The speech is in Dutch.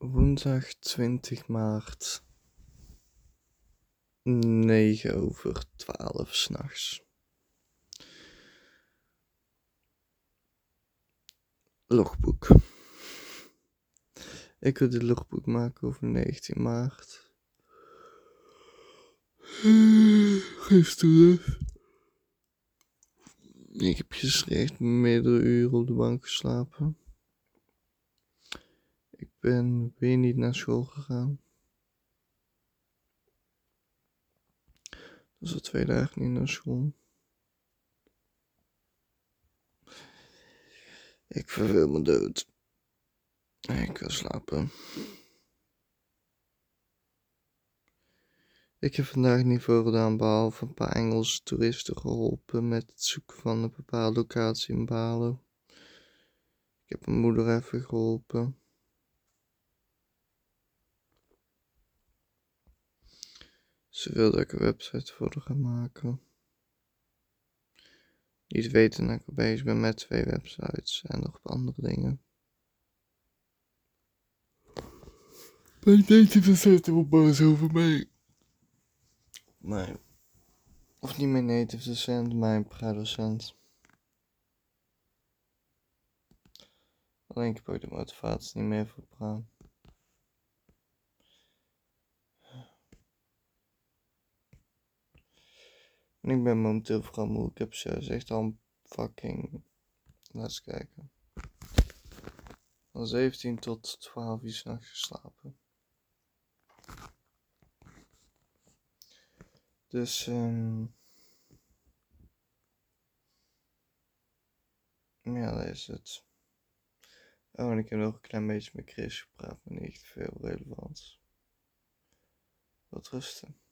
Woensdag 20 maart, 9:12 s'nachts. Logboek. Ik wil dit logboek maken over 19 maart. Gisteren. Ik heb gisteren meerdere uren op de bank geslapen. Ik ben weer niet naar school gegaan. Dus al 2 dagen niet naar school. Ik verveel me dood. Ik wil slapen. Ik heb vandaag niet veel gedaan behalve een paar Engelse toeristen geholpen met het zoeken van een bepaalde locatie in Balen. Ik heb mijn moeder even geholpen. Ze wil dat ik een website voor haar ga maken. Niet weten dat ik bezig ben met 2 websites en nog andere dingen. Mijn native docent is wel boos over mij. Of niet mijn native docent, mijn pra-docent. Alleen ik heb ook de motivatie niet meer voor pra. En ik ben momenteel vooral moe. Ik heb zelfs echt al fucking... Laat eens kijken. Van 17 tot 12 uur 's nachts geslapen. Dus, ja, dat is het. Oh, en ik heb nog een klein beetje met Chris gepraat, maar niet veel relevant. Wat rusten.